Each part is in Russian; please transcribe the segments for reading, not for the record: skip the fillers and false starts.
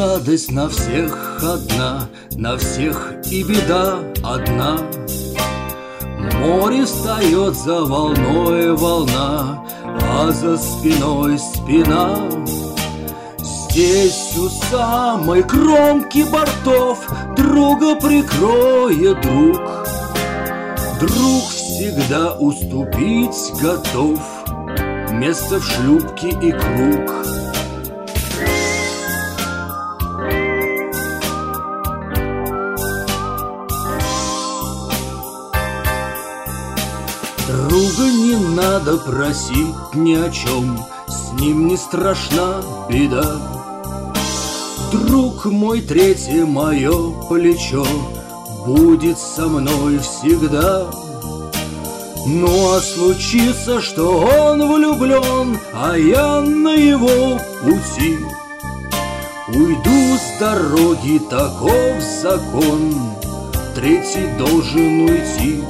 радость на всех одна, на всех и беда одна. Море встает за волной волна, а за спиной спина. Здесь у самой кромки бортов друга прикроет друг. Друг всегда уступить готов, место в шлюпке и круг. Друга не надо просить ни о чем, с ним не страшна беда. Друг мой, третье мое плечо, будет со мной всегда. Ну а случится, что он влюблен, а я на его пути, уйду с дороги, таков закон, третий должен уйти.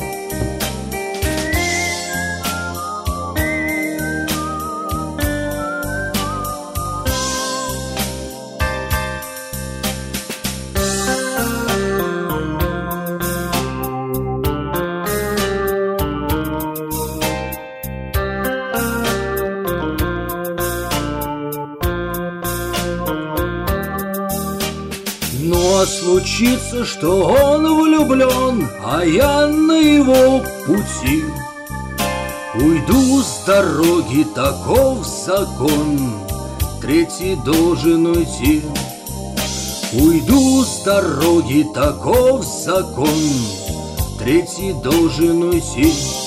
Ну а случится, что он влюблен, а я на его пути, уйду с дороги, таков закон, третий должен уйти. Уйду с дороги, таков закон, третий должен уйти.